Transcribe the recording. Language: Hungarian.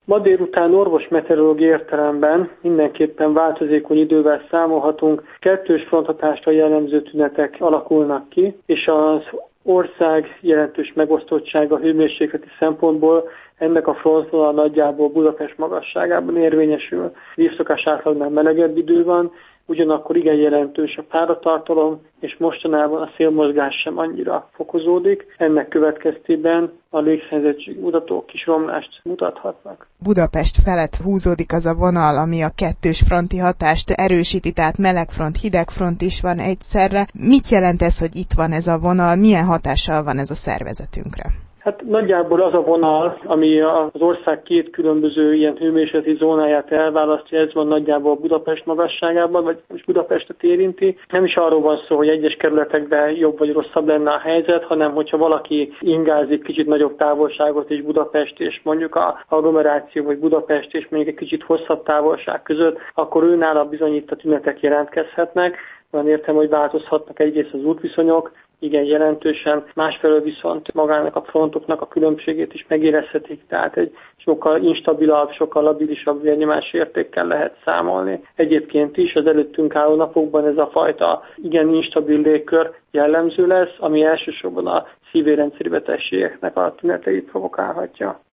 Ma délután orvos-meteorológiai értelemben mindenképpen változékony idővel számolhatunk, kettős fronthatásra jellemző tünetek alakulnak ki, és az ország jelentős megosztottsága hőmérsékleti szempontból ennek a frontvonal nagyjából Budapest magasságában érvényesül. Évszakás átlagnál melegebb idő van, ugyanakkor igen jelentős a páratartalom, és mostanában a szélmozgás sem annyira fokozódik. Ennek következtében a légszennyezettség mutatók kis romlást mutathatnak. Budapest felett húzódik az a vonal, ami a kettős fronti hatást erősíti, tehát melegfront, hidegfront is van egyszerre. Mit jelent ez, hogy itt van ez a vonal, milyen hatással van ez a szervezetünkre? Hát nagyjából az a vonal, ami az ország két különböző ilyen hőmérsékleti zónáját elválasztja, ez van nagyjából Budapest magasságában, vagy most Budapestet érinti. Nem is arról van szó, hogy egyes kerületekben jobb vagy rosszabb lenne a helyzet, hanem hogyha valaki ingázik kicsit nagyobb távolságot is Budapest és mondjuk a agglomeráció vagy Budapest és mondjuk egy kicsit hosszabb távolság között, akkor őnála bizony itt a tünetek jelentkezhetnek. Van értem, hogy változhatnak egyrészt az útviszonyok, igen jelentősen, másfelől viszont magának a frontoknak a különbségét is megérezhetik, tehát egy sokkal instabilabb, sokkal labilisabb vérnyomás értékkel lehet számolni. Egyébként is az előttünk álló napokban ez a fajta igen instabil légkör jellemző lesz, ami elsősorban a szívérendszeri betegségeknek a tüneteit provokálhatja.